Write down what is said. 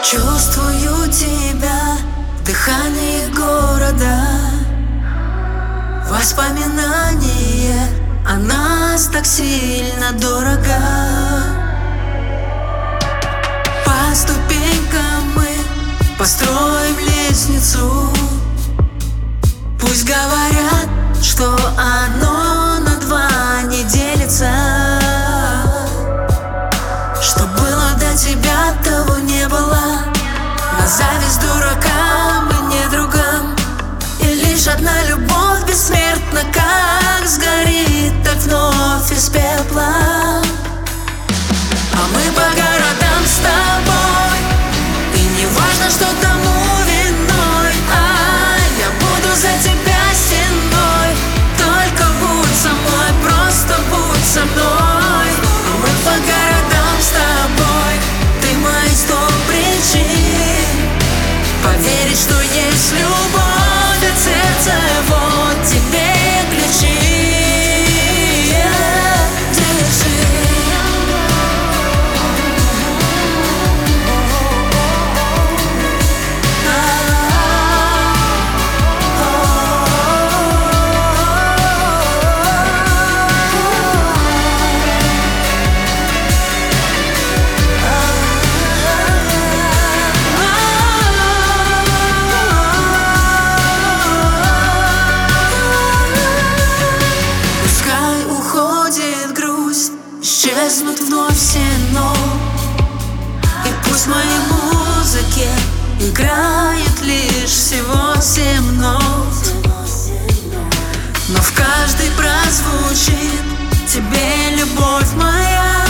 Чувствую тебя в дыхании города. Воспоминание о нас так сильно дорого. По ступенькам мы построим лестницу. Пусть говорят, что оно на два не делится. Что было до тебя, того не было. На зависть дуракам и недругам. И лишь одна любовь бессмертна, как сгорит, так вновь из пепла. А мы по городам с тобой, и не важно, что тому виной. Я буду за тебя стеной. Только будь со мной, просто будь со мной. А мы по городам с тобой, ты мои 100 причин поверить, что есть любовь от сердца. Вот тебе ключи. Исчезнут вновь все «но». И пусть в моей музыке играет лишь всего 7 нот, но в каждой прозвучит тебе любовь моя.